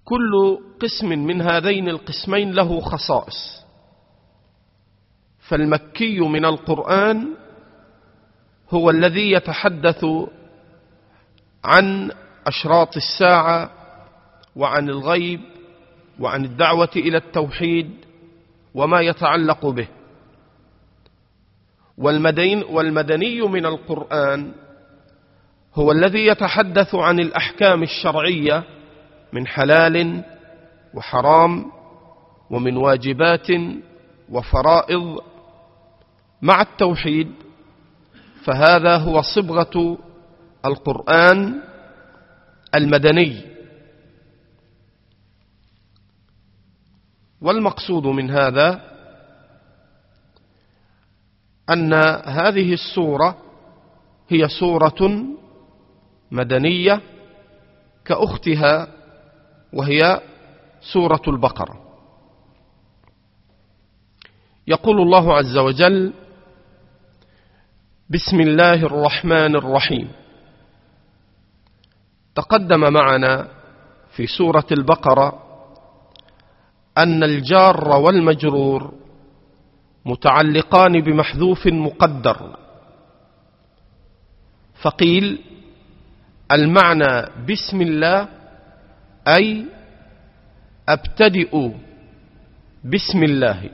كل قسم من هذين القسمين له خصائص. فالمكي من القرآن هو الذي يتحدث عن أشراط الساعة وعن الغيب وعن الدعوة إلى التوحيد وما يتعلق به. والمدني من القرآن هو الذي يتحدث عن الأحكام الشرعية من حلال وحرام ومن واجبات وفرائض مع التوحيد، فهذا هو صبغة القرآن المدني. والمقصود من هذا أن هذه السورة هي سورة مدنية كأختها وهي سورة البقرة. يقول الله عز وجل: بسم الله الرحمن الرحيم. تقدم معنا في سورة البقرة أن الجار والمجرور متعلقان بمحذوف مقدر، فقيل المعنى بسم الله أي أبتدئ بسم الله.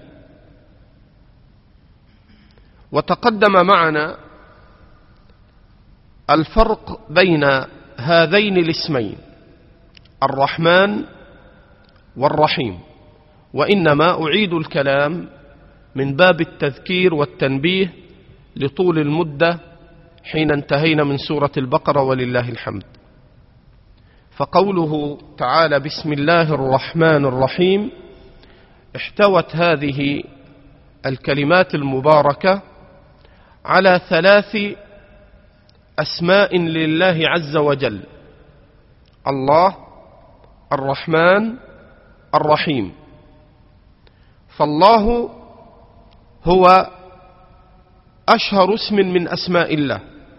وتقدم معنا الفرق بين هذين الاسمين الرحمن والرحيم، وإنما أعيد الكلام من باب التذكير والتنبيه لطول المدة حين انتهينا من سورة البقرة ولله الحمد. فقوله تعالى بسم الله الرحمن الرحيم احتوت هذه الكلمات المباركة على 3 أسماء لله عز وجل: الله، الرحمن، الرحيم. فالله هو أشهر اسم من أسماء الله،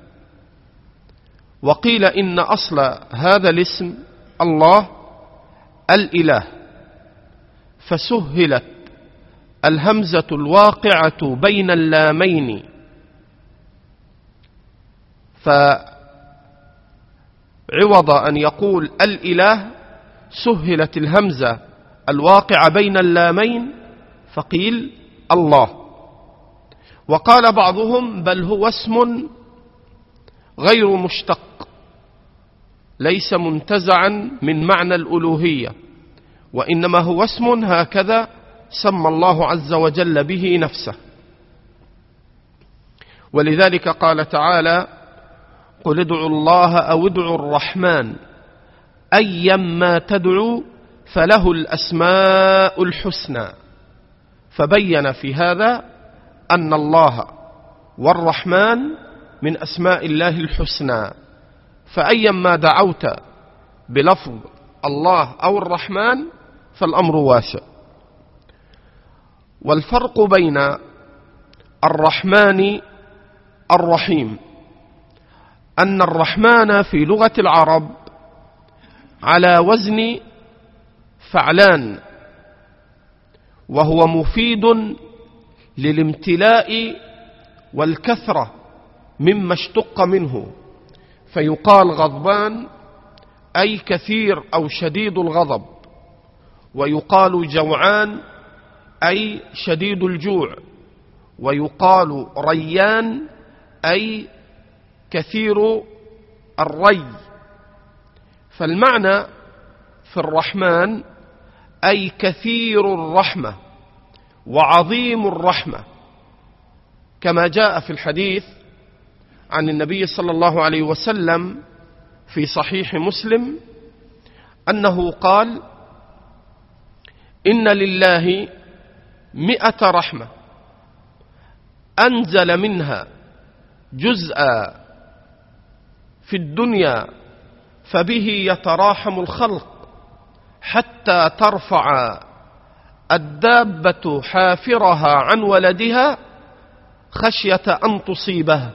وقيل إن أصل هذا الاسم الله الإله، فسهلت الهمزة الواقعة بين اللامين، فعوض أن يقول الإله سهلت الهمزة الواقعة بين اللامين فقيل الله. وقال بعضهم بل هو اسم غير مشتق ليس منتزعا من معنى الألوهية، وإنما هو اسم هكذا سمى الله عز وجل به نفسه. ولذلك قال تعالى: قل ادعوا الله أو ادعوا الرحمن أيما تدعوا فله الأسماء الحسنى. فبين في هذا أن الله والرحمن من أسماء الله الحسنى، فأيما دعوت بلفظ الله أو الرحمن فالأمر واسع. والفرق بين الرحمن الرحيم أن الرحمن في لغة العرب على وزن فعلان، وهو مفيد للامتلاء والكثرة مما اشتق منه، فيقال غضبان أي كثير أو شديد الغضب، ويقال جوعان أي شديد الجوع، ويقال ريان أي كثير الري. فالمعنى في الرحمن أي كثير الرحمة وعظيم الرحمة، كما جاء في الحديث عن النبي صلى الله عليه وسلم في صحيح مسلم أنه قال: إن لله 100 رحمة أنزل منها جزءا في الدنيا فبه يتراحم الخلق حتى ترفع الدابة حافرها عن ولدها خشية أن تصيبه،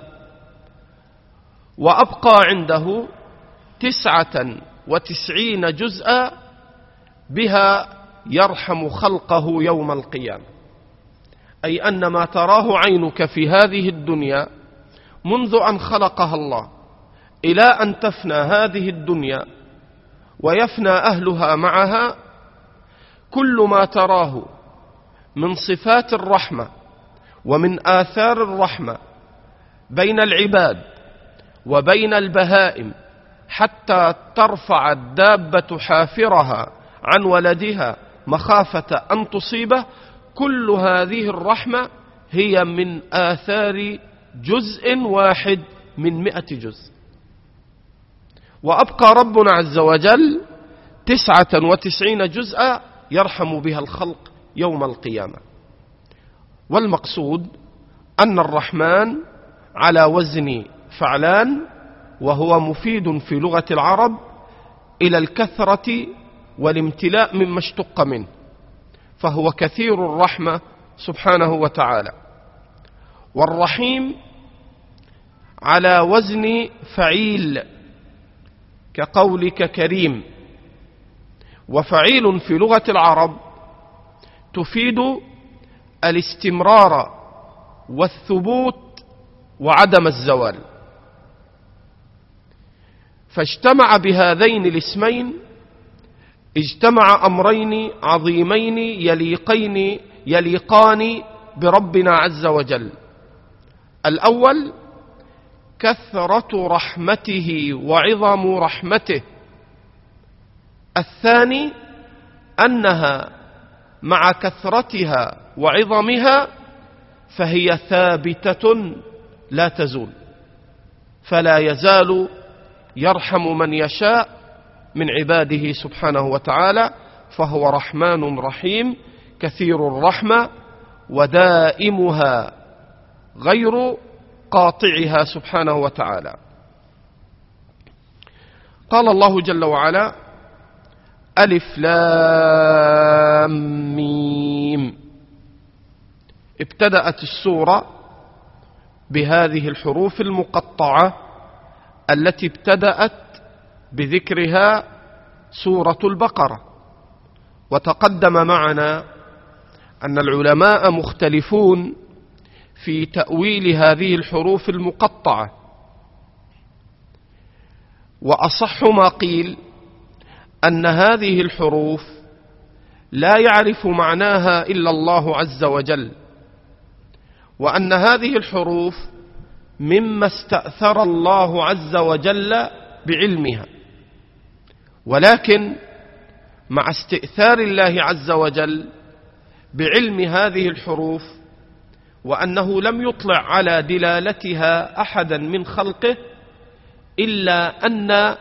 وأبقى عنده 99 جزءا بها يرحم خلقه يوم القيامة، أي أن ما تراه عينك في هذه الدنيا منذ أن خلقها الله إلى أن تفنى هذه الدنيا ويفنى أهلها معها، كل ما تراه من صفات الرحمة ومن آثار الرحمة بين العباد وبين البهائم، حتى ترفع الدابة حافرها عن ولدها مخافة أن تصيبه، كل هذه الرحمة هي من آثار جزء واحد من 100 جزء. وأبقى ربنا عز وجل 99 جزءا يرحم بها الخلق يوم القيامة. والمقصود أن الرحمن على وزن فعلان، وهو مفيد في لغة العرب إلى الكثرة والامتلاء مما اشتق منه، فهو كثير الرحمة سبحانه وتعالى. والرحيم على وزن فعيل كقولك كريم، وفعيل في لغة العرب تفيد الاستمرار والثبوت وعدم الزوال، فاجتمع بهذين الاسمين اجتمع أمرين عظيمين يليقان بربنا عز وجل. الأول كثرة رحمته وعظم رحمته، الثاني أنها مع كثرتها وعظمها فهي ثابتة لا تزول، فلا يزال يرحم من يشاء من عباده سبحانه وتعالى، فهو رحمن رحيم كثير الرحمة ودائمها غير قاطعها سبحانه وتعالى. قال الله جل وعلا: ألف لام ميم. ابتدأت السورة بهذه الحروف المقطعة التي ابتدأت بذكرها سورة البقرة. وتقدم معنا أن العلماء مختلفون في تأويل هذه الحروف المقطعة، وأصح ما قيل أن هذه الحروف لا يعرف معناها إلا الله عز وجل، وأن هذه الحروف مما استأثر الله عز وجل بعلمها، ولكن مع استئثار الله عز وجل بعلم هذه الحروف وأنه لم يطلع على دلالتها أحدا من خلقه، إلا أن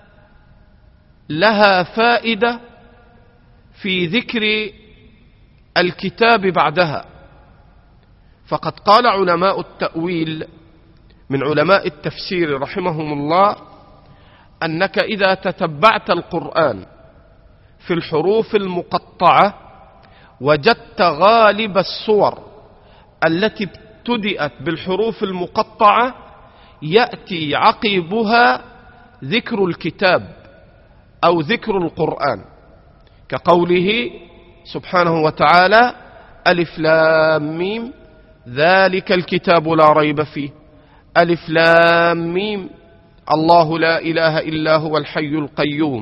لها فائدة في ذكر الكتاب بعدها. فقد قال علماء التأويل من علماء التفسير رحمهم الله أنك إذا تتبعت القرآن في الحروف المقطعة وجدت غالب الصور التي ابتدأت بالحروف المقطعة يأتي عقبها ذكر الكتاب أو ذكر القرآن، كقوله سبحانه وتعالى: ألف لام ميم ذلك الكتاب لا ريب فيه، ألف لام ميم الله لا إله إلا هو الحي القيوم،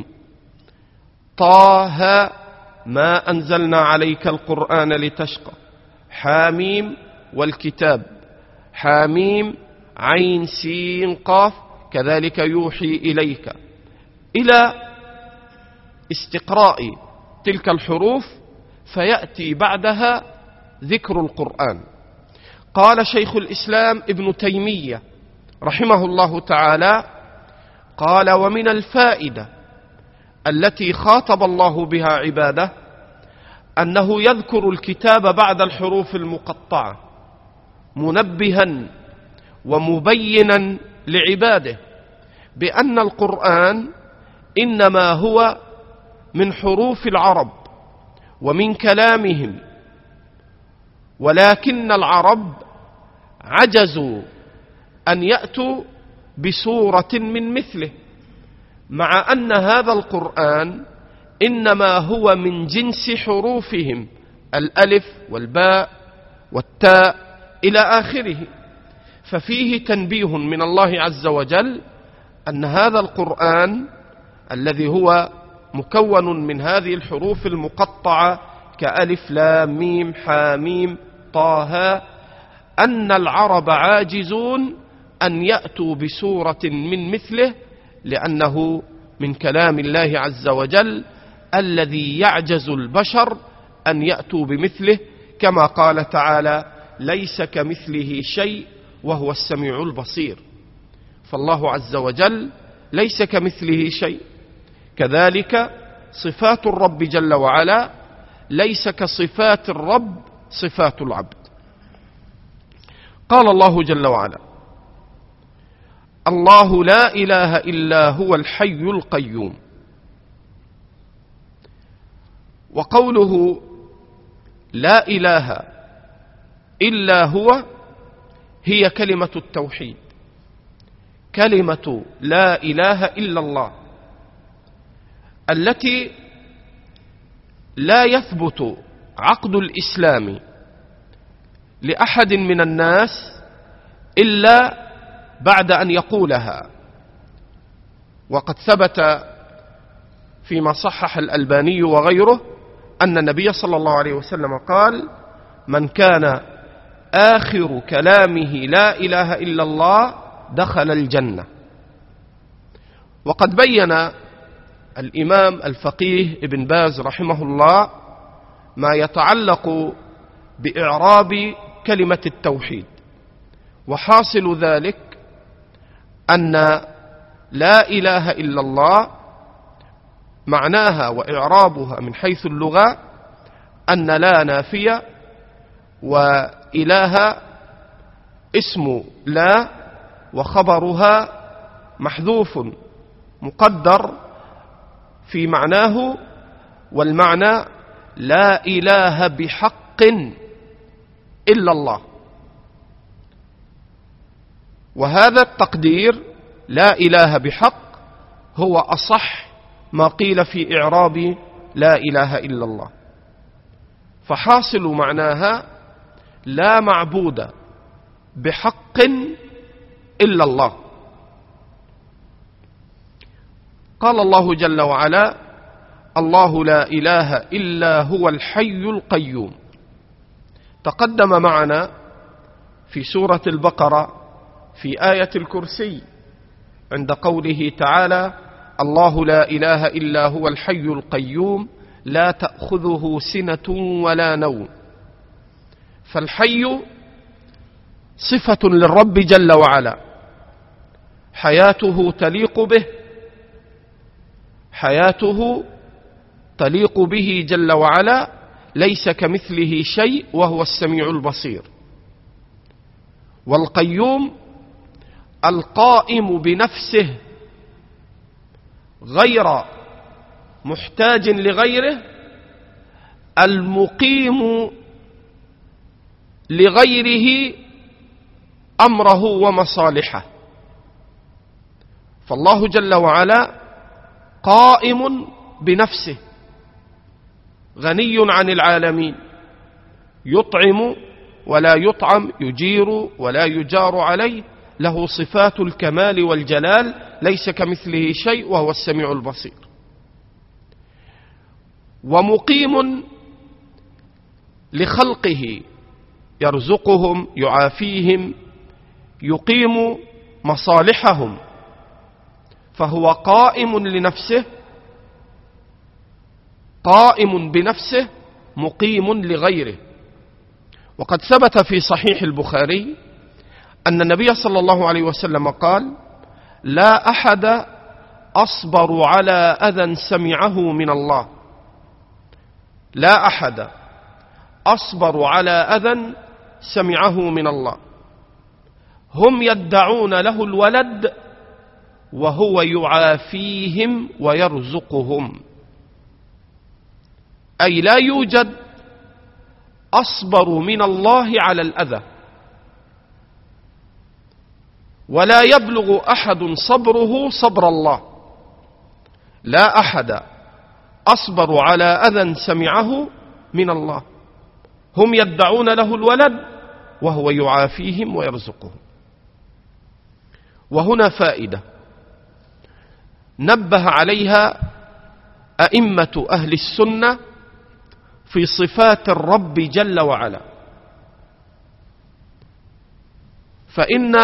طه ما أنزلنا عليك القرآن لتشقى، حاميم والكتاب، حاميم عين سين قاف كذلك يوحي إليك، إلى استقراء تلك الحروف فيأتي بعدها ذكر القرآن. قال شيخ الإسلام ابن تيمية رحمه الله تعالى: قال: ومن الفائدة التي خاطب الله بها عباده أنه يذكر الكتاب بعد الحروف المقطعة، منبها ومبينا لعباده بأن القرآن إنما هو من حروف العرب ومن كلامهم، ولكن العرب عجزوا أن يأتوا بسورة من مثله، مع أن هذا القرآن إنما هو من جنس حروفهم، الألف والباء والتاء إلى آخره. ففيه تنبيه من الله عز وجل أن هذا القرآن الذي هو مكون من هذه الحروف المقطعة كألف لام ميم حاميم طه، أن العرب عاجزون أن يأتوا بسورة من مثله، لأنه من كلام الله عز وجل الذي يعجز البشر أن يأتوا بمثله، كما قال تعالى: ليس كمثله شيء وهو السميع البصير. فالله عز وجل ليس كمثله شيء. كذلك صفات الرب جل وعلا ليس كصفات الرب صفات العبد. قال الله جل وعلا: الله لا إله إلا هو الحي القيوم. وقوله لا إله إلا هو هي كلمة التوحيد، كلمة لا إله إلا الله، التي لا يثبت عقد الإسلام لأحد من الناس إلا بعد أن يقولها. وقد ثبت فيما صحح الألباني وغيره أن النبي صلى الله عليه وسلم قال: من كان آخر كلامه لا إله إلا الله دخل الجنة. وقد بين الإمام الفقيه ابن باز رحمه الله ما يتعلق بإعراب كلمة التوحيد، وحاصل ذلك أن لا إله إلا الله معناها وإعرابها من حيث اللغة أن لا نافية، وإله اسم لا، وخبرها محذوف مقدر في معناه، والمعنى لا إله بحق إلا الله. وهذا التقدير لا إله بحق هو أصح ما قيل في إعراب لا إله إلا الله. فحاصل معناها لا معبود بحق إلا الله. قال الله جل وعلا: الله لا إله إلا هو الحي القيوم. تقدم معنا في سورة البقرة في آية الكرسي عند قوله تعالى: الله لا إله إلا هو الحي القيوم لا تأخذه سنة ولا نوم. فالحي صفة للرب جل وعلا، حياته تليق به، حياته تليق به جل وعلا، ليس كمثله شيء وهو السميع البصير. والقيوم القائم بنفسه غير محتاج لغيره، المقيم لغيره أمره ومصالحه. فالله جل وعلا قائم بنفسه، غني عن العالمين، يطعم ولا يطعم، يجير ولا يجار عليه، له صفات الكمال والجلال، ليس كمثله شيء وهو السميع البصير. ومقيم لخلقه، يرزقهم، يعافيهم، يقيم مصالحهم، فهو قائم لنفسه، قائم بنفسه، مقيم لغيره. وقد ثبت في صحيح البخاري أن النبي صلى الله عليه وسلم قال: لا أحد أصبر على أذى سمعه من الله، لا أحد أصبر على أذى سمعه من الله. هم يدعون له الولد وهو يعافيهم ويرزقهم، أي لا يوجد أصبر من الله على الأذى، ولا يبلغ أحد صبره صبر الله. لا أحد أصبر على أذى سمعه من الله. هم يدعون له الولد وهو يعافيهم ويرزقهم. وهنا فائدة نبه عليها أئمة أهل السنة في صفات الرب جل وعلا. فإن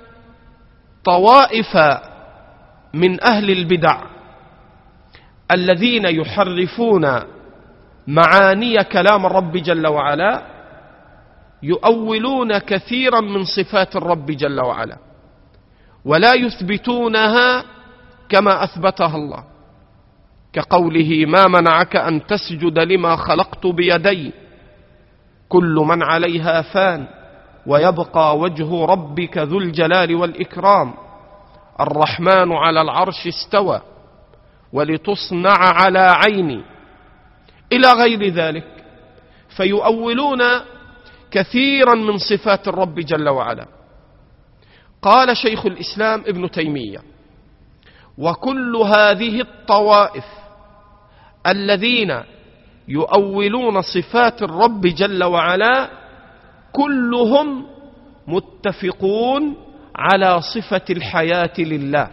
طوائف من أهل البدع الذين يحرفون معاني كلام الرب جل وعلا يؤولون كثيرا من صفات الرب جل وعلا ولا يثبتونها كما أثبتها الله، كقوله: ما منعك أن تسجد لما خلقت بيدي كل من عليها فان ويبقى وجه ربك ذو الجلال والإكرام الرحمن على العرش استوى ولتصنع على عيني، إلى غير ذلك. فيؤولون كثيرا من صفات الرب جل وعلا. قال شيخ الإسلام ابن تيمية: وكل هذه الطوائف الذين يؤولون صفات الرب جل وعلا كلهم متفقون على صفة الحياة لله،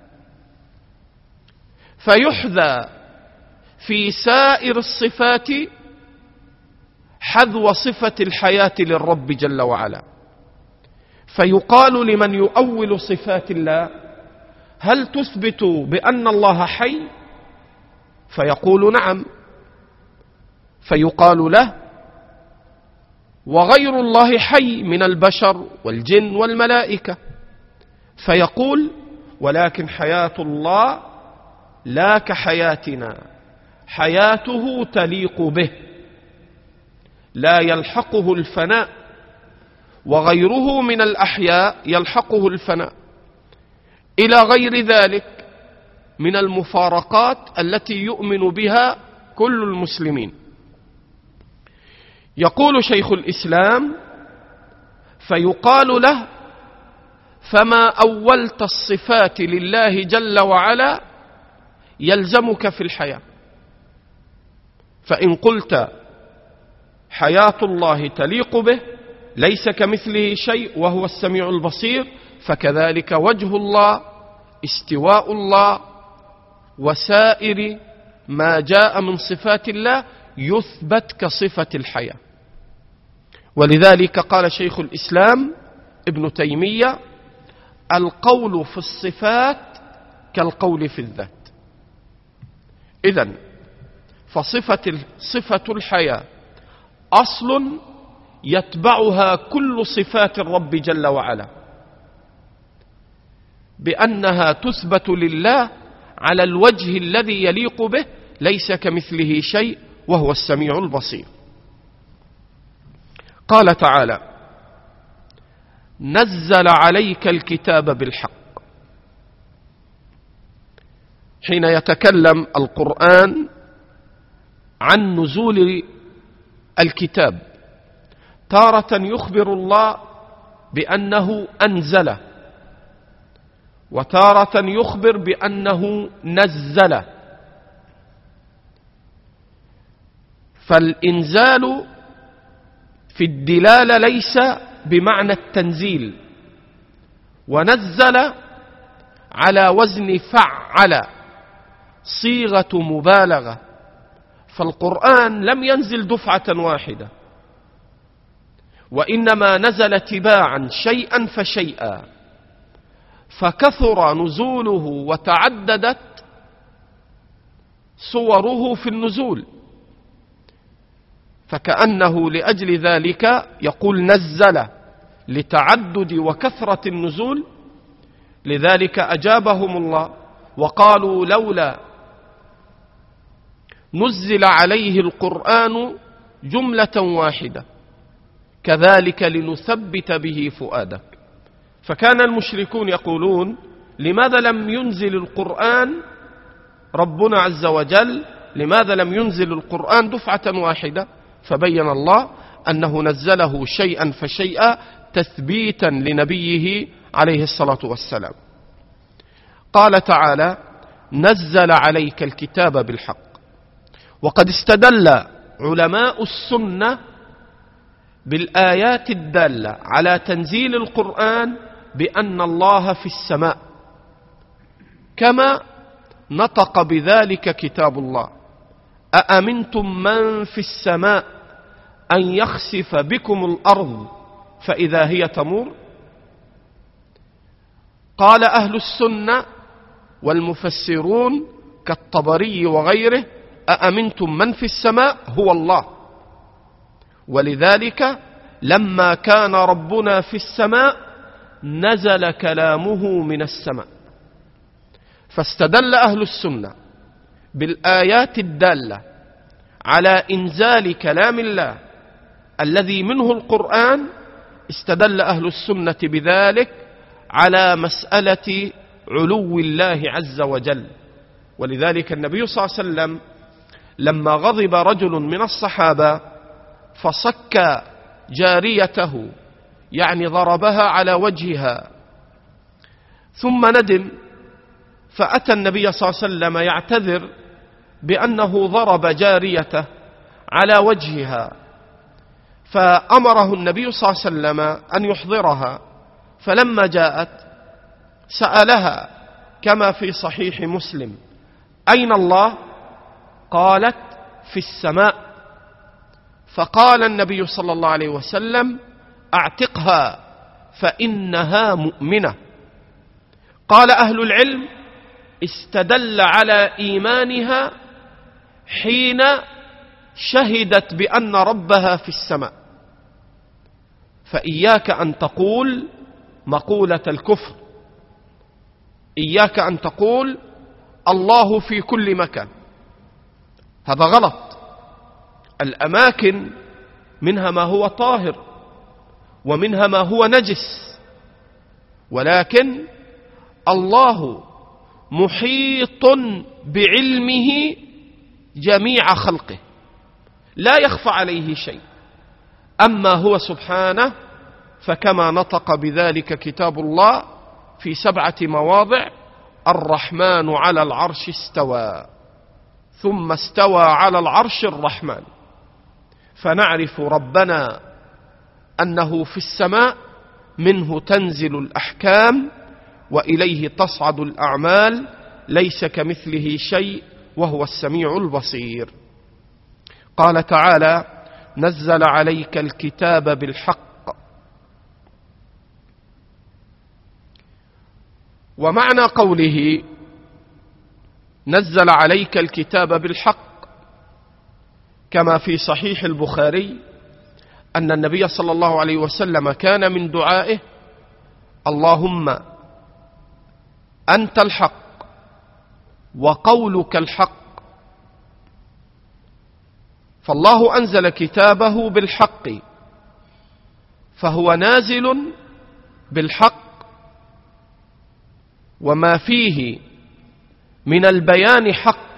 فيحذى في سائر الصفات حذو صفة الحياة للرب جل وعلا. فيقال لمن يؤول صفات الله: هل تثبت بأن الله حي؟ فيقول: نعم. فيقال له: وغير الله حي من البشر والجن والملائكة. فيقول: ولكن حياة الله لا كحياتنا، حياته تليق به، لا يلحقه الفناء، وغيره من الأحياء يلحقه الفناء، إلى غير ذلك من المفارقات التي يؤمن بها كل المسلمين. يقول شيخ الإسلام: فيقال له: فما أولت الصفات لله جل وعلا يلزمك في الحياة. فإن قلت حياة الله تليق به، ليس كمثله شيء وهو السميع البصير، فكذلك وجه الله، استواء الله، وسائر ما جاء من صفات الله يثبت كصفة الحياة. ولذلك قال شيخ الإسلام ابن تيمية: القول في الصفات كالقول في الذات. إذن صفة الحياة أصل يتبعها كل صفات الرب جل وعلا، بأنها تثبت لله على الوجه الذي يليق به، ليس كمثله شيء وهو السميع البصير. قال تعالى: نزل عليك الكتاب بالحق. حين يتكلم القرآن عن نزول الكتاب، تارة يخبر الله بأنه أنزله، وتارة يخبر بأنه نزله. فالإنزال في الدلالة ليس بمعنى التنزيل، ونزل على وزن فعل، صيغة مبالغة. فالقرآن لم ينزل دفعة واحدة، وإنما نزل تباعا شيئا فشيئا، فكثر نزوله وتعددت صوره في النزول، فكأنه لأجل ذلك يقول نزل لتعدد وكثرة النزول. لذلك أجابهم الله وقالوا: لولا نزل عليه القرآن جملة واحدة كذلك لنثبت به فؤادك. فكان المشركون يقولون: لماذا لم ينزل القرآن ربنا عز وجل، لماذا لم ينزل القرآن دفعة واحدة؟ فبين الله أنه نزله شيئا فشيئا تثبيتا لنبيه عليه الصلاة والسلام. قال تعالى: نزل عليك الكتاب بالحق. وقد استدل علماء السنة بالآيات الدالة على تنزيل القرآن بأن الله في السماء، كما نطق بذلك كتاب الله: أأمنتم من في السماء أن يخسف بكم الأرض فإذا هي تمور. قال أهل السنة والمفسرون كالطبري وغيره: أأمنتم من في السماء هو الله، ولذلك لما كان ربنا في السماء نزل كلامه من السماء. فاستدل أهل السنة بالآيات الدالة على إنزال كلام الله الذي منه القرآن، استدل أهل السنة بذلك على مسألة علو الله عز وجل. ولذلك النبي صلى الله عليه وسلم لما غضب رجل من الصحابة فصك جاريته، يعني ضربها على وجهها، ثم ندم فأتى النبي صلى الله عليه وسلم يعتذر بأنه ضرب جاريته على وجهها، فأمره النبي صلى الله عليه وسلم أن يحضرها. فلما جاءت سألها كما في صحيح مسلم: أين الله؟ قالت: في السماء. فقال النبي صلى الله عليه وسلم: أعتقها فإنها مؤمنة. قال أهل العلم: استدل على إيمانها حين شهدت بأن ربها في السماء. فإياك أن تقول مقولة الكفر، إياك أن تقول الله في كل مكان، هذا غلط. الأماكن منها ما هو طاهر ومنها ما هو نجس، ولكن الله محيط بعلمه جميع خلقه، لا يخفى عليه شيء. أما هو سبحانه فكما نطق بذلك كتاب الله في 7 مواضع: الرحمن على العرش استوى، ثم استوى على العرش الرحمن. فنعرف ربنا أنه في السماء، منه تنزل الأحكام وإليه تصعد الأعمال، ليس كمثله شيء وهو السميع البصير. قال تعالى: نزل عليك الكتاب بالحق. ومعنى قوله نزل عليك الكتاب بالحق كما في صحيح البخاري أن النبي صلى الله عليه وسلم كان من دعائه: اللهم أنت الحق وقولك الحق. فالله أنزل كتابه بالحق، فهو نازل بالحق، وما فيه من البيان حق.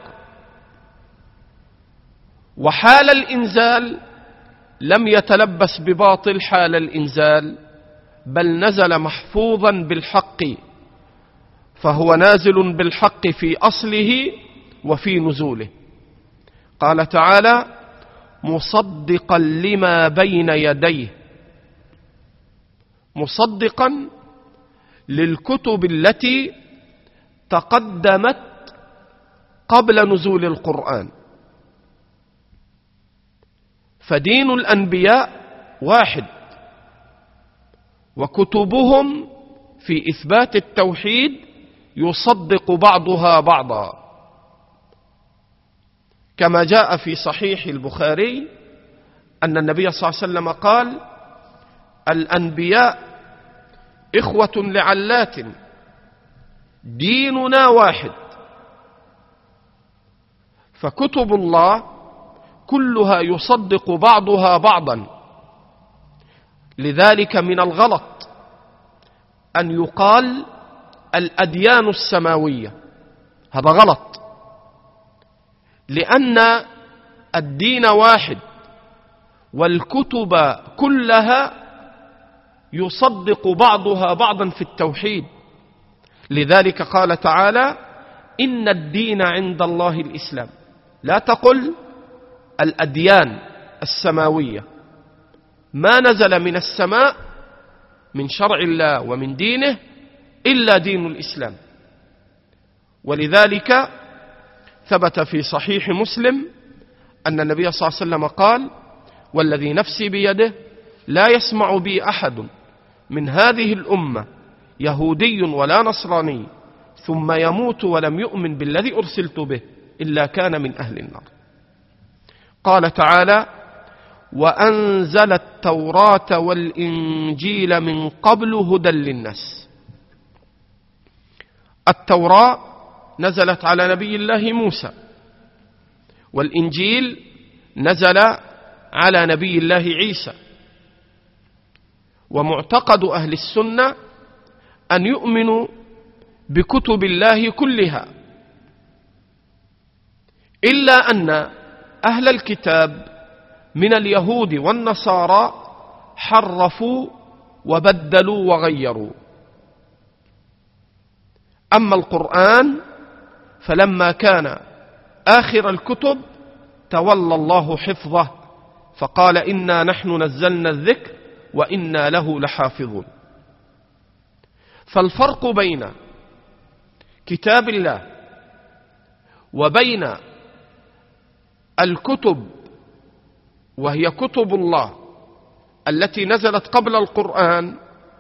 وحال الإنزال لم يتلبس بباطل حال الإنزال، بل نزل محفوظا بالحق، فهو نازل بالحق في أصله وفي نزوله. قال تعالى: مصدقا لما بين يديه، مصدقا للكتب التي تقدمت قبل نزول القرآن. فدين الأنبياء واحد، وكتبهم في إثبات التوحيد يصدق بعضها بعضا، كما جاء في صحيح البخاري أن النبي صلى الله عليه وسلم قال: الأنبياء إخوة لعلات، ديننا واحد. فكتب الله كلها يصدق بعضها بعضا. لذلك من الغلط أن يقال الأديان السماوية، هذا غلط، لأن الدين واحد والكتب كلها يصدق بعضها بعضا في التوحيد. لذلك قال تعالى: إن الدين عند الله الإسلام. لا تقل الأديان السماوية ما نزل من السماء من شرع الله ومن دينه إلا دين الإسلام. ولذلك ثبت في صحيح مسلم أن النبي صلى الله عليه وسلم قال: والذي نفسي بيده لا يسمع بي أحد من هذه الأمة يهودي ولا نصراني ثم يموت ولم يؤمن بالذي أرسلت به إلا كان من أهل النار. قال تعالى: وأنزل التوراة والإنجيل من قبل هدى للناس. التوراة نزلت على نبي الله موسى، والإنجيل نزل على نبي الله عيسى. ومعتقد أهل السنة أن يؤمنوا بكتب الله كلها، إلا أن أهل الكتاب من اليهود والنصارى حرفوا وبدلوا وغيروا. أما القرآن فلما كان آخر الكتب تولى الله حفظه فقال: إنا نحن نزلنا الذكر وإنا له لحافظون. فالفرق بين كتاب الله وبين الكتب وهي كتب الله التي نزلت قبل القرآن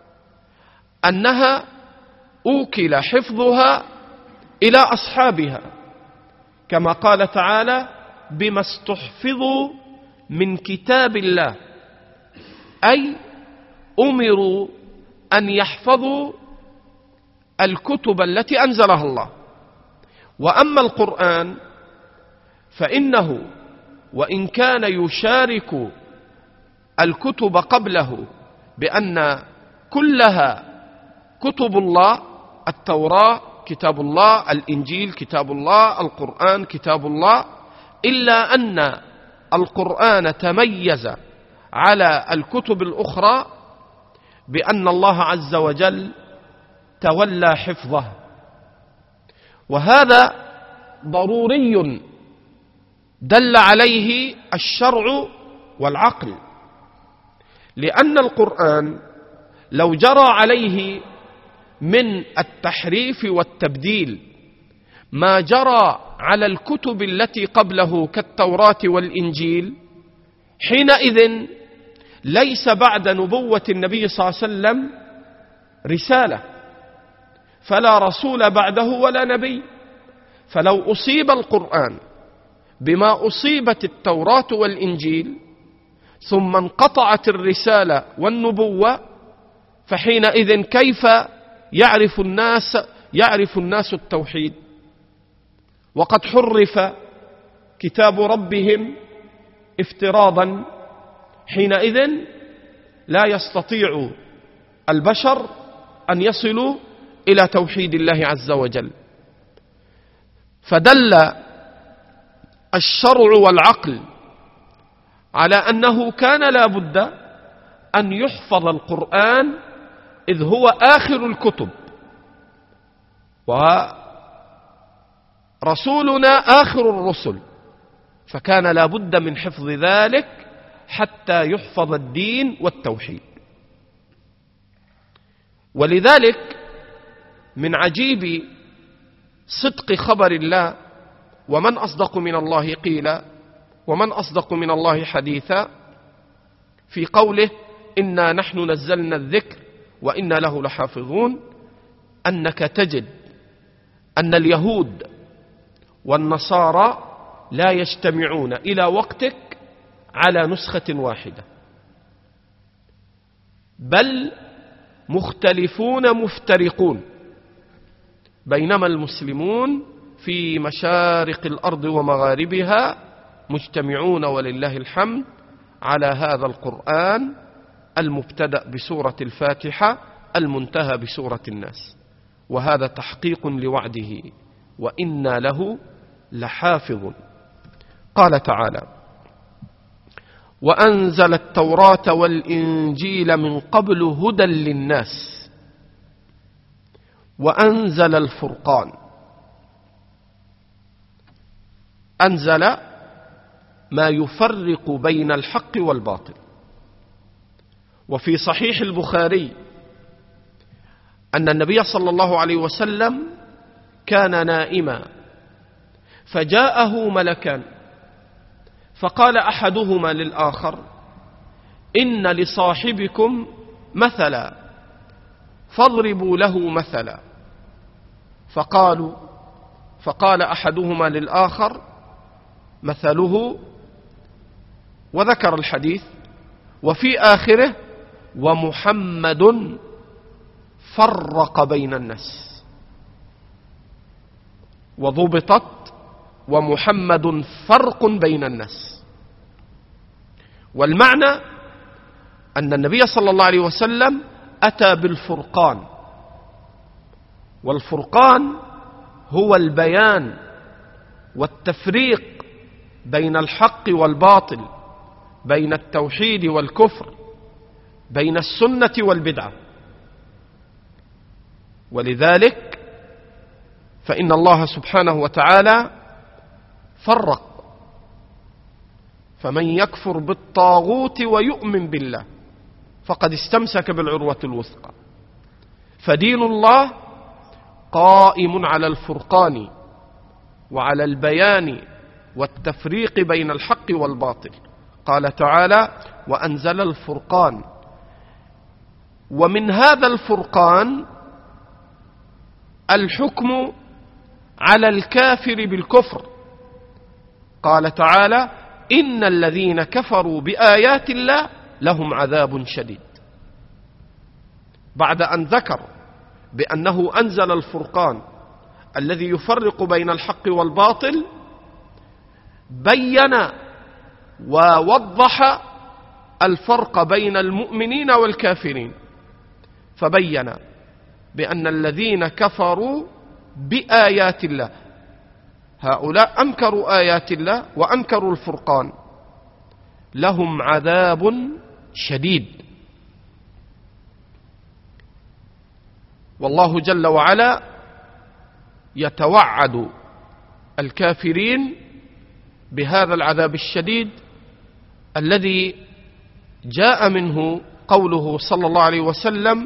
أنها أوكل حفظها إلى أصحابها، كما قال تعالى: بما استحفظوا من كتاب الله، أي أمروا أن يحفظوا الكتب التي أنزلها الله. وأما القرآن فإنه وإن كان يشارك الكتب قبله بأن كلها كتب الله، التوراة كتاب الله، الإنجيل كتاب الله، القرآن كتاب الله، إلا أن القرآن تميز على الكتب الأخرى بأن الله عز وجل تولى حفظه. وهذا ضروري دل عليه الشرع والعقل، لأن القرآن لو جرى عليه من التحريف والتبديل ما جرى على الكتب التي قبله كالتوراة والإنجيل، حينئذ ليس بعد نبوة النبي صلى الله عليه وسلم رسالة، فلا رسول بعده ولا نبي. فلو أصيب القرآن بما أصيبت التوراة والإنجيل ثم انقطعت الرسالة والنبوة، فحينئذ كيف يعرف الناس التوحيد؟ وقد حرف كتاب ربهم افتراضا، حينئذ لا يستطيع البشر أن يصلوا إلى توحيد الله عز وجل. فدل الشرع والعقل على أنه كان لا بد أن يحفظ القرآن إذ هو آخر الكتب، ورسولنا آخر الرسل، فكان لا بد من حفظ ذلك حتى يحفظ الدين والتوحيد. ولذلك من عجيب صدق خبر الله، ومن أصدق من الله قيلا ومن أصدق من الله حديثا، في قوله: إنا نحن نزلنا الذكر وإنا له لحافظون، أنك تجد أن اليهود والنصارى لا يجتمعون إلى وقتك على نسخة واحدة، بل مختلفون مفترقون، بينما المسلمون في مشارق الأرض ومغاربها مجتمعون ولله الحمد على هذا القرآن المبتدأ بسورة الفاتحة المنتهى بسورة الناس. وهذا تحقيق لوعده: وإنا له لحافظ. قال تعالى: وأنزل التوراة والإنجيل من قبل هدى للناس وأنزل الفرقان. أنزل ما يفرق بين الحق والباطل. وفي صحيح البخاري أن النبي صلى الله عليه وسلم كان نائما فجاءه ملكان فقال أحدهما للآخر: إن لصاحبكم مثلا فاضربوا له مثلا. فقال أحدهما للآخر: مثله، وذكر الحديث، وفي آخره: ومحمد فرق بين الناس، وضبطت: ومحمد فرق بين الناس. والمعنى أن النبي صلى الله عليه وسلم أتى بالفرقان، والفرقان هو البيان والتفريق بين الحق والباطل، بين التوحيد والكفر، بين السنة والبدعة. ولذلك فإن الله سبحانه وتعالى فرق، فمن يكفر بالطاغوت ويؤمن بالله فقد استمسك بالعروة الوثقى. فدين الله قائم على الفرقان وعلى البيان والتفريق بين الحق والباطل. قال تعالى: وأنزل الفرقان. ومن هذا الفرقان الحكم على الكافر بالكفر. قال تعالى: إن الذين كفروا بآيات الله لهم عذاب شديد. بعد أن ذكر بأنه أنزل الفرقان الذي يفرق بين الحق والباطل، بين ووضح الفرق بين المؤمنين والكافرين، فبين بأن الذين كفروا بآيات الله هؤلاء أنكروا آيات الله وأنكروا الفرقان، لهم عذاب شديد. والله جل وعلا يتوعد الكافرين بهذا العذاب الشديد الذي جاء منه قوله صلى الله عليه وسلم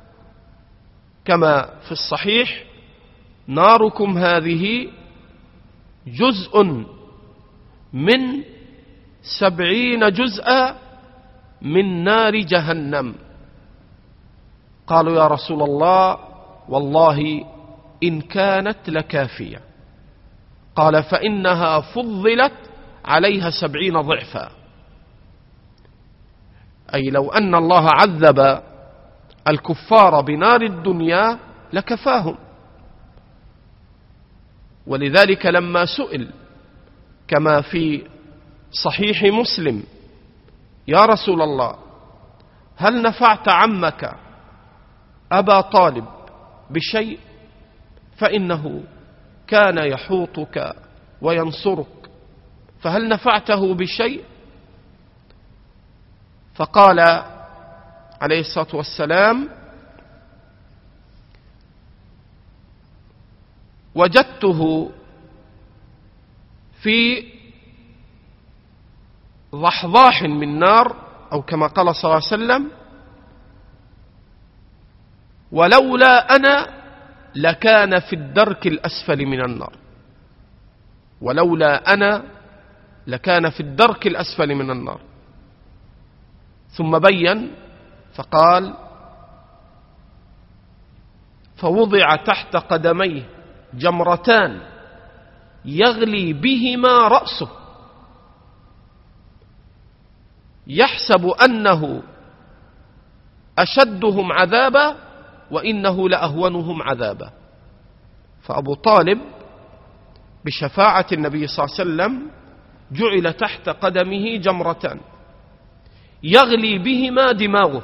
كما في الصحيح: ناركم هذه جزء من 70 جزءا من نار جهنم. قالوا: يا رسول الله، والله إن كانت لكافية. قال: فإنها فضلت عليها 70 ضعفا. أي لو أن الله عذب الكفار بنار الدنيا لكفاهم. ولذلك لما سئل كما في صحيح مسلم: يا رسول الله، هل نفعت عمك أبا طالب بشيء؟ فإنه كان يحوطك وينصرك، فهل نفعته بشيء؟ فقال عليه الصلاة والسلام: وجدته في ضحضاح من نار، أو كما قال صلى الله عليه وسلم: ولولا أنا لكان في الدرك الأسفل من النار. ولولا أنا لكان في الدرك الأسفل من النار. ثم بين فقال: فوضع تحت قدميه جمرتان يغلي بهما رأسه، يحسب أنه أشدهم عذابا وإنه لأهونهم عذابا. فأبو طالب بشفاعة النبي صلى الله عليه وسلم جعل تحت قدمه جمرتان يغلي بهما دماغه،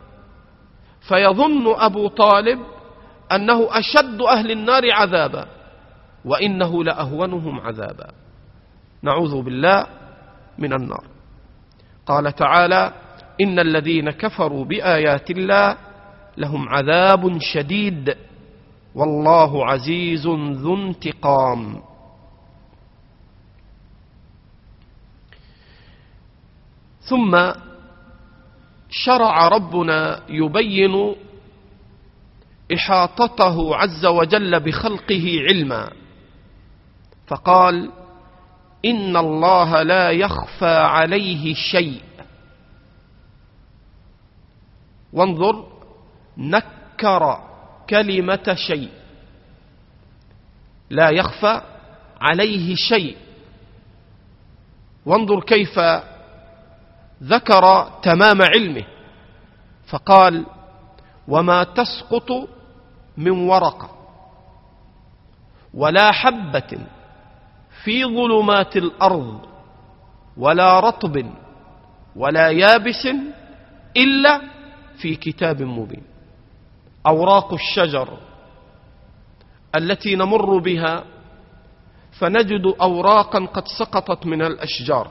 فيظن أبو طالب أنه أشد أهل النار عذابا وإنه لأهونهم عذابا. نعوذ بالله من النار. قال تعالى: إن الذين كفروا بآيات الله لهم عذاب شديد والله عزيز ذو انتقام. ثم شرع ربنا يبين إحاطته عز وجل بخلقه علما، فقال: إن الله لا يخفى عليه شيء. وانظر، نكر كلمة شيء، لا يخفى عليه شيء. وانظر كيف ذكر تمام علمه، فقال: وما تسقط من ورقة ولا حبة في ظلمات الأرض ولا رطب ولا يابس إلا في كتاب مبين. أوراق الشجر التي نمر بها فنجد أوراقا قد سقطت من الأشجار،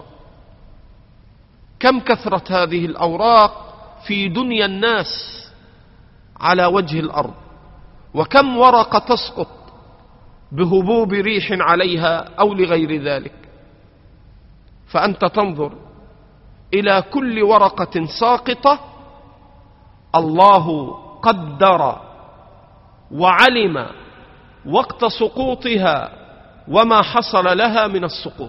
كم كثرة هذه الأوراق في دنيا الناس على وجه الأرض، وكم ورقة تسقط بهبوب ريح عليها أو لغير ذلك. فأنت تنظر إلى كل ورقة ساقطة الله قدر وعلم وقت سقوطها وما حصل لها من السقوط.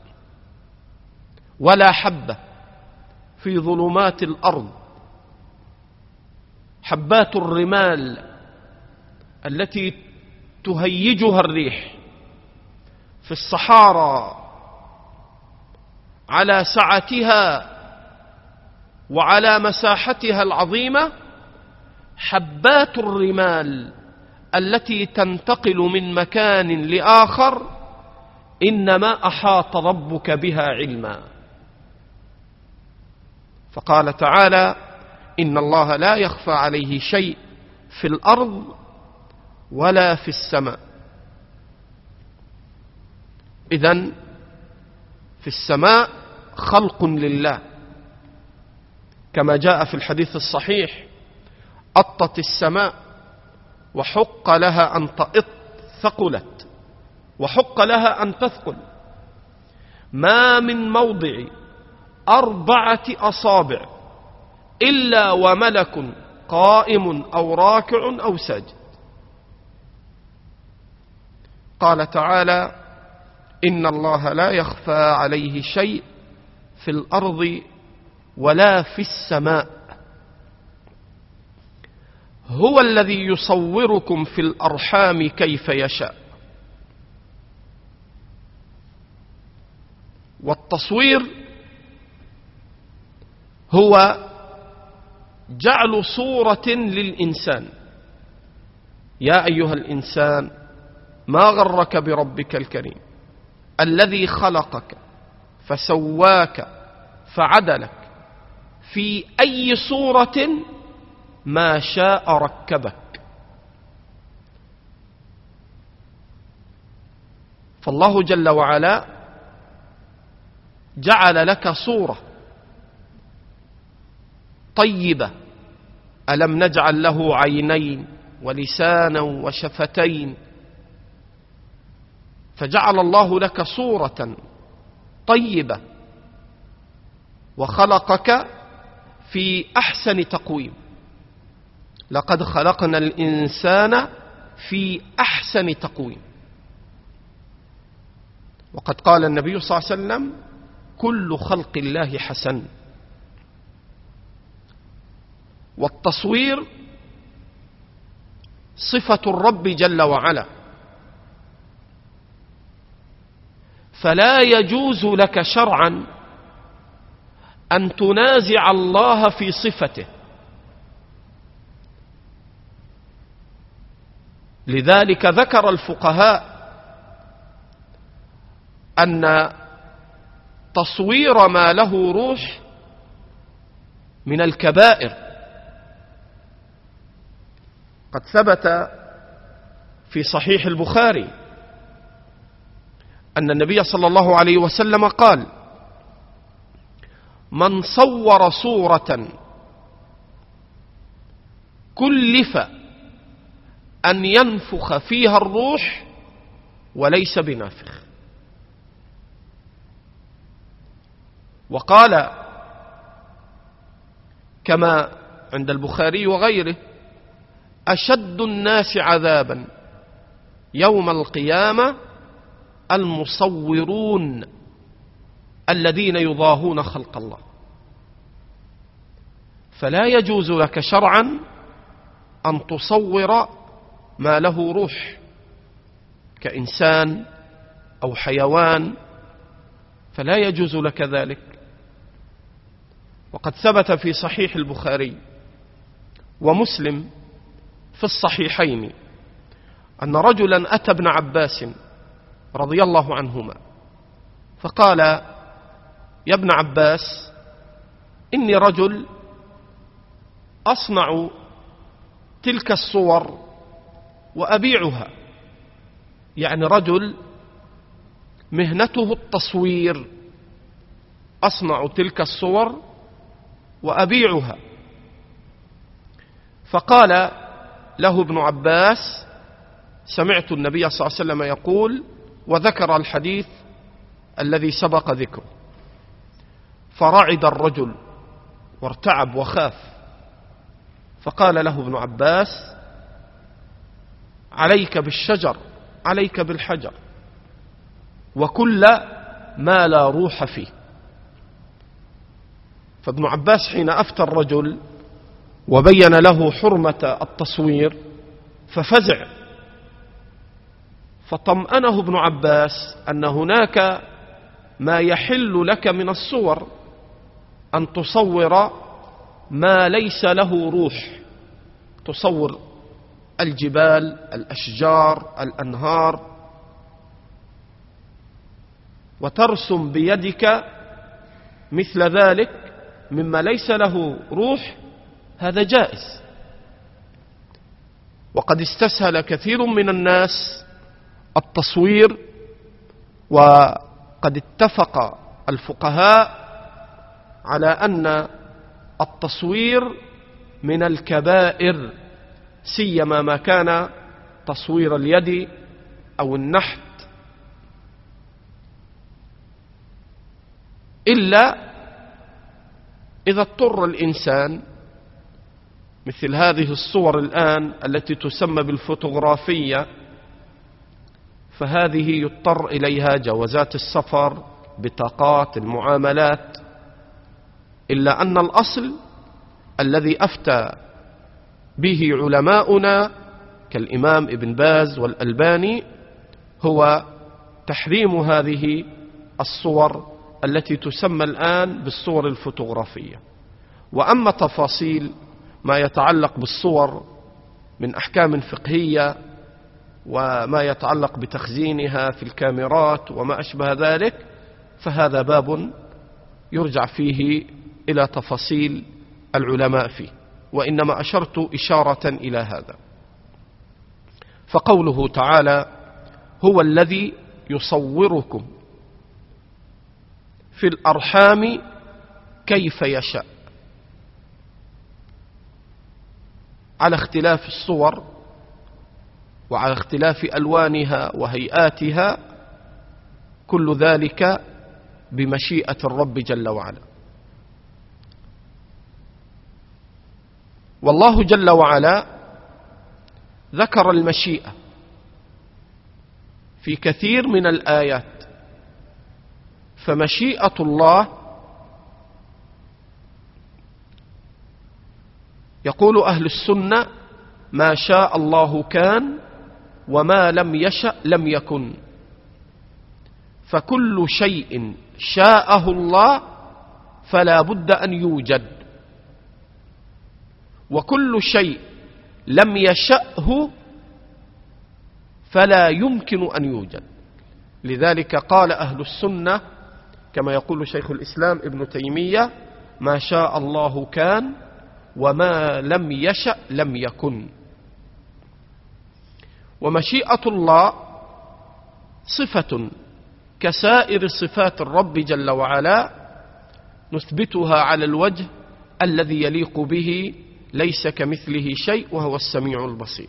ولا حبة في ظلمات الأرض، حبات الرمال التي تهيجها الريح في الصحارى على سعتها وعلى مساحتها العظيمة، حبات الرمال التي تنتقل من مكان لآخر إنما أحاط ربك بها علما. فقال تعالى: إن الله لا يخفى عليه شيء في الأرض ولا في السماء. إذن في السماء خلق لله، كما جاء في الحديث الصحيح: أطت السماء وحق لها أن تئط، ثقلت وحق لها أن تثقل، ما من موضع 4 أصابع إلا وملك قائم أو راكع أو ساجد. قال تعالى: إن الله لا يخفى عليه شيء في الأرض ولا في السماء، هو الذي يصوركم في الأرحام كيف يشاء. والتصوير هو جعل صورة للإنسان. يا أيها الإنسان ما غرك بربك الكريم الذي خلقك فسواك فعدلك في أي صورة ما شاء ركبك. فالله جل وعلا جعل لك صورة طيبة. ألم نجعل له عينين ولسانا وشفتين؟ فجعل الله لك صورة طيبة وخلقك في أحسن تقويم. لقد خلقنا الإنسان في أحسن تقويم. وقد قال النبي صلى الله عليه وسلم: كل خلق الله حسن. والتصوير صفة الرب جل وعلا، فلا يجوز لك شرعا أن تنازع الله في صفته. لذلك ذكر الفقهاء أن تصوير ما له روح من الكبائر. قد ثبت في صحيح البخاري أن النبي صلى الله عليه وسلم قال: من صور صورة كلف أن ينفخ فيها الروح وليس بنافخ. وقال كما عند البخاري وغيره: أشد الناس عذابا يوم القيامة المصورون الذين يضاهون خلق الله. فلا يجوز لك شرعا أن تصور ما له روح كإنسان أو حيوان، فلا يجوز لك ذلك. وقد ثبت في صحيح البخاري ومسلم في الصحيحين أن رجلا أتى ابن عباس رضي الله عنهما فقال: يا ابن عباس، إني رجل أصنع تلك الصور وأبيعها. يعني رجل مهنته التصوير، أصنع تلك الصور وأبيعها. فقال له ابن عباس: سمعت النبي صلى الله عليه وسلم يقول، وذكر الحديث الذي سبق ذكره. فرعد الرجل وارتعب وخاف، فقال له ابن عباس: عليك بالشجر، عليك بالحجر، وكل ما لا روح فيه. فابن عباس حين أفتى الرجل وبين له حرمة التصوير ففزع، فطمأنه ابن عباس أن هناك ما يحل لك من الصور، أن تصور ما ليس له روح، تصور الجبال، الأشجار، الأنهار، وترسم بيدك مثل ذلك مما ليس له روح، هذا جائز. وقد استسهل كثير من الناس التصوير، وقد اتفق الفقهاء على أن التصوير من الكبائر، سيما ما كان تصوير اليد أو النحت، إلا إذا اضطر الإنسان، مثل هذه الصور الآن التي تسمى بالفوتوغرافية، فهذه يضطر إليها جوازات السفر، بطاقات المعاملات. إلا أن الأصل الذي أفتى به علماؤنا كالإمام ابن باز والألباني هو تحريم هذه الصور التي تسمى الآن بالصور الفوتوغرافية. وأما تفاصيل ما يتعلق بالصور من أحكام فقهية وما يتعلق بتخزينها في الكاميرات وما أشبه ذلك، فهذا باب يرجع فيه إلى تفاصيل العلماء فيه، وإنما أشرت إشارة إلى هذا. فقوله تعالى: هو الذي يصوركم في الأرحام كيف يشاء، على اختلاف الصور وعلى اختلاف ألوانها وهيئاتها، كل ذلك بمشيئة الرب جل وعلا. والله جل وعلا ذكر المشيئة في كثير من الآيات. فمشيئة الله، يقول أهل السنة: ما شاء الله كان، وما لم يشأ لم يكن. فكل شيء شاءه الله فلا بد أن يوجد، وكل شيء لم يشأه فلا يمكن أن يوجد. لذلك قال أهل السنة كما يقول شيخ الإسلام ابن تيمية: ما شاء الله كان، وما لم يشأ لم يكن. ومشيئة الله صفة كسائر صفات الرب جل وعلا، نثبتها على الوجه الذي يليق به، ليس كمثله شيء وهو السميع البصير.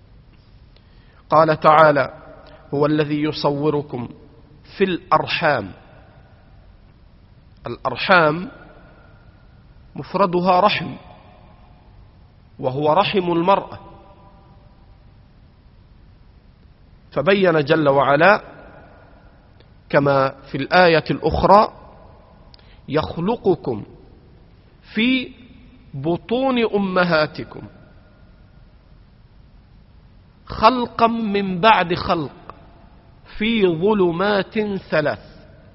قال تعالى: هو الذي يصوركم في الأرحام. الأرحام مفردها رحم، وهو رحم المرأة. فبين جل وعلا كما في الآية الأخرى: يخلقكم في بطون أمهاتكم خلقا من بعد خلق في ظلمات ثلاث.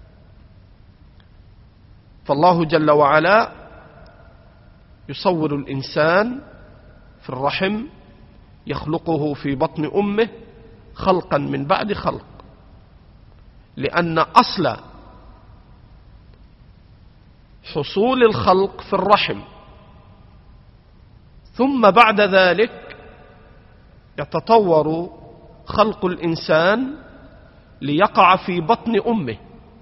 فالله جل وعلا يصور الإنسان في الرحم، يخلقه في بطن أمه خلقا من بعد خلق، لأن أصل حصول الخلق في الرحم، ثم بعد ذلك يتطور خلق الإنسان ليقع في بطن أمه،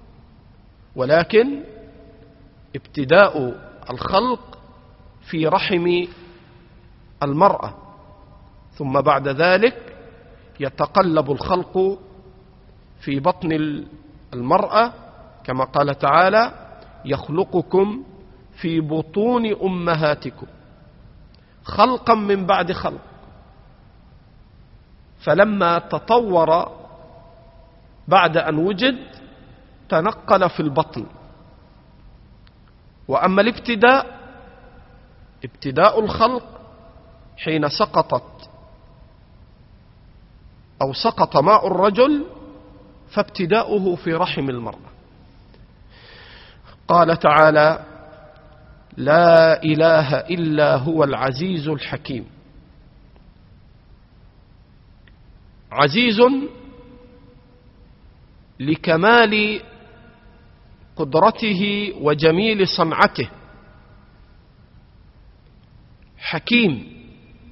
ولكن ابتداء الخلق في رحم المرأة، ثم بعد ذلك يتقلب الخلق في بطن المرأة، كما قال تعالى: يخلقكم في بطون أمهاتكم خلقا من بعد خلق. فلما تطور بعد أن وجد تنقل في البطن. وأما ابتداء الخلق حين سقط ماء الرجل، فابتداؤه في رحم المرأة. قال تعالى: لا إله إلا هو العزيز الحكيم. عزيز لكمال قدرته وجميل صنعته، حكيم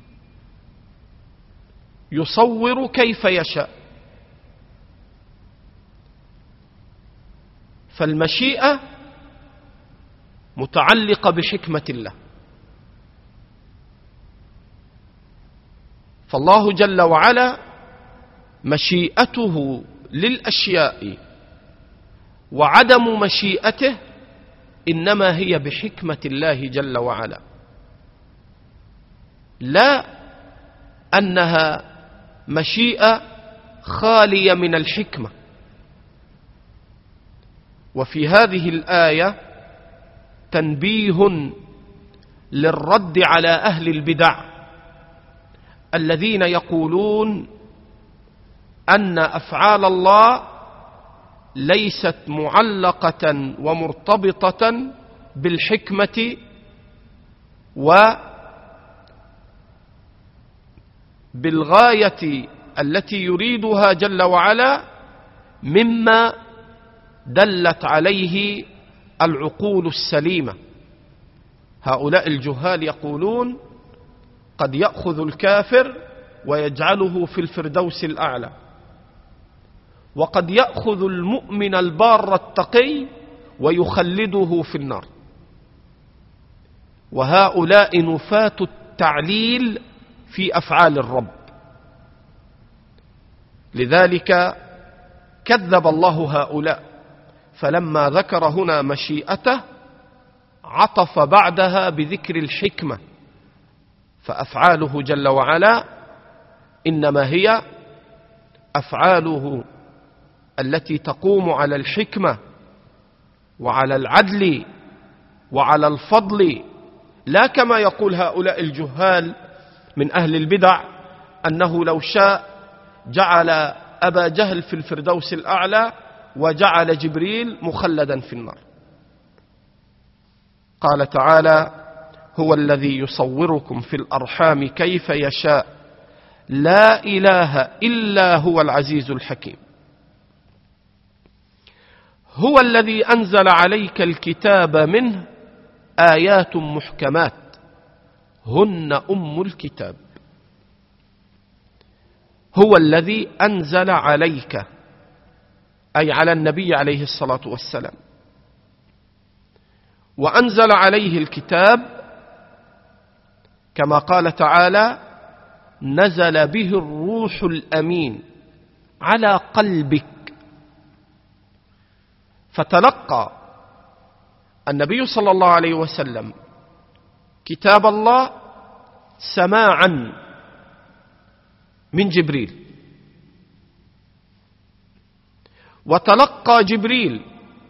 يصور كيف يشاء. فالمشيئة متعلقة بحكمة الله. فالله جل وعلا مشيئته للأشياء وعدم مشيئته إنما هي بحكمة الله جل وعلا، لا أنها مشيئة خالية من الحكمة. وفي هذه الآية تنبيه للرد على أهل البدع الذين يقولون أن أفعال الله ليست معلقة ومرتبطة بالحكمة وبالغاية التي يريدها جل وعلا مما دلت عليه العقول السليمة. هؤلاء الجهال يقولون قد يأخذ الكافر ويجعله في الفردوس الأعلى، وقد يأخذ المؤمن البار التقي ويخلده في النار. وهؤلاء نفاة التعليل في أفعال الرب. لذلك كذب الله هؤلاء، فلما ذكر هنا مشيئته عطف بعدها بذكر الحكمة. فأفعاله جل وعلا إنما هي أفعاله التي تقوم على الحكمة وعلى العدل وعلى الفضل، لا كما يقول هؤلاء الجهال من أهل البدع أنه لو شاء جعل أبا جهل في الفردوس الأعلى وجعل جبريل مخلدا في النار. قال تعالى: هو الذي يصوركم في الأرحام كيف يشاء لا إله إلا هو العزيز الحكيم. هو الذي أنزل عليك الكتاب منه آيات محكمات هن أم الكتاب. هو الذي أنزل عليك، أي على النبي عليه الصلاة والسلام، وأنزل عليه الكتاب كما قال تعالى: نزل به الروح الأمين على قلبك. فتلقى النبي صلى الله عليه وسلم كتاب الله سماعا من جبريل، وتلقى جبريل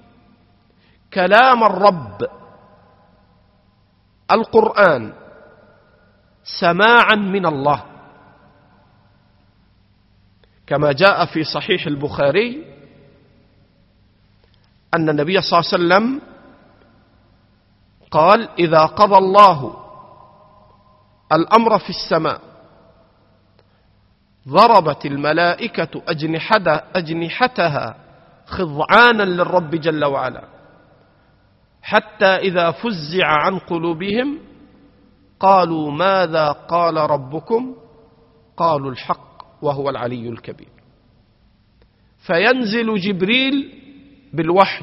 كلام الرب القرآن سماعا من الله، كما جاء في صحيح البخاري أن النبي صلى الله عليه وسلم قال: إذا قضى الله الأمر في السماء ضربت الملائكة أجنحتها خضعانا للرب جل وعلا، حتى إذا فزع عن قلوبهم قالوا: ماذا قال ربكم؟ قالوا: الحق وهو العلي الكبير. فينزل جبريل بالوحي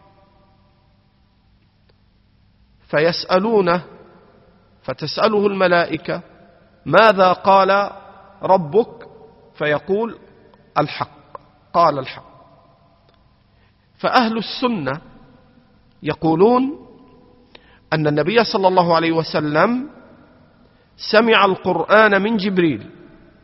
فيسألونه، فتسأله الملائكة: ماذا قال ربك؟ فيقول: الحق، قال الحق. فأهل السنة يقولون أن النبي صلى الله عليه وسلم سمع القرآن من جبريل،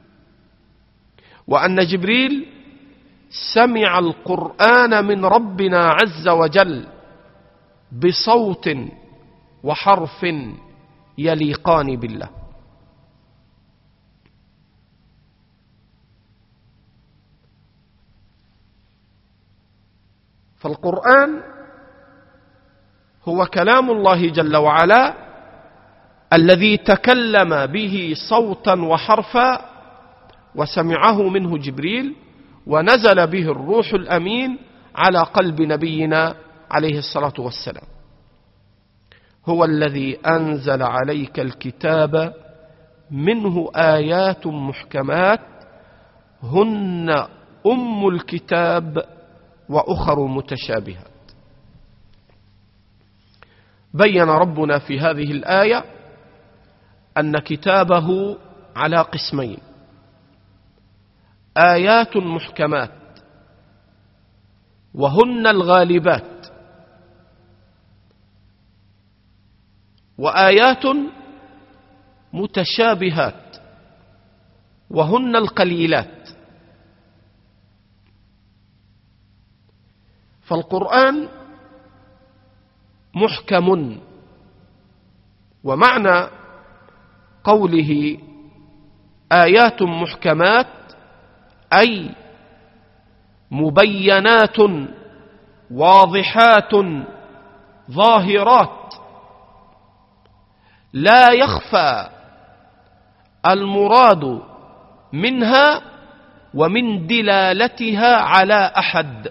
وأن جبريل سمع القرآن من ربنا عز وجل بصوت وحرف يليقان بالله. فالقرآن هو كلام الله جل وعلا الذي تكلم به صوتا وحرفا، وسمعه منه جبريل، ونزل به الروح الأمين على قلب نبينا عليه الصلاة والسلام. هو الذي أنزل عليك الكتاب منه آيات محكمات هن أم الكتاب وأخر متشابهات. بين ربنا في هذه الآية أن كتابه على قسمين: آيات محكمات وهن الغالبات، وآيات متشابهات وهن القليلات. فالقرآن محكم، ومعنى قوله آيات محكمات أي مبينات واضحات ظاهرات، لا يخفى المراد منها ومن دلالتها على أحد،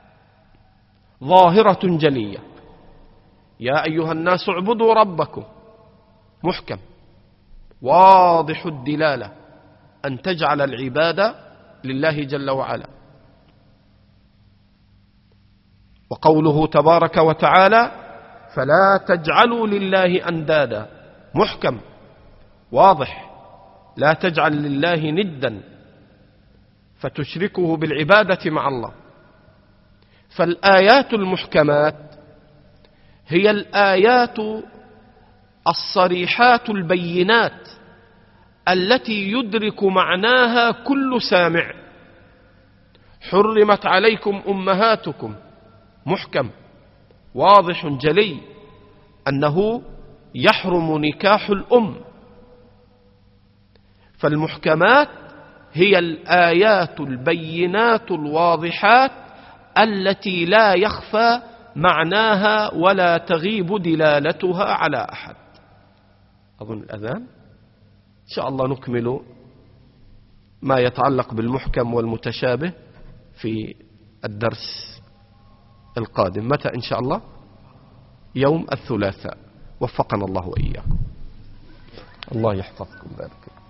ظاهرة جلية. يا أيها الناس اعبدوا ربكم، محكم واضح الدلالة أن تجعل العبادة لله جل وعلا. وقوله تبارك وتعالى: فلا تجعلوا لله أندادا، محكم واضح، لا تجعل لله ندا فتشركه بالعبادة مع الله. فالآيات المحكمات هي الآيات الصريحات البينات التي يدرك معناها كل سامع. حرمت عليكم أمهاتكم، محكم واضح جلي أنه يحرم نكاح الأم. فالمحكمات هي الآيات البينات الواضحات التي لا يخفى معناها ولا تغيب دلالتها على أحد. أظن الأذان، إن شاء الله نكمل ما يتعلق بالمحكم والمتشابه في الدرس القادم. متى إن شاء الله؟ يوم الثلاثاء. وفقنا الله وإياكم. الله يحفظكم. بارك.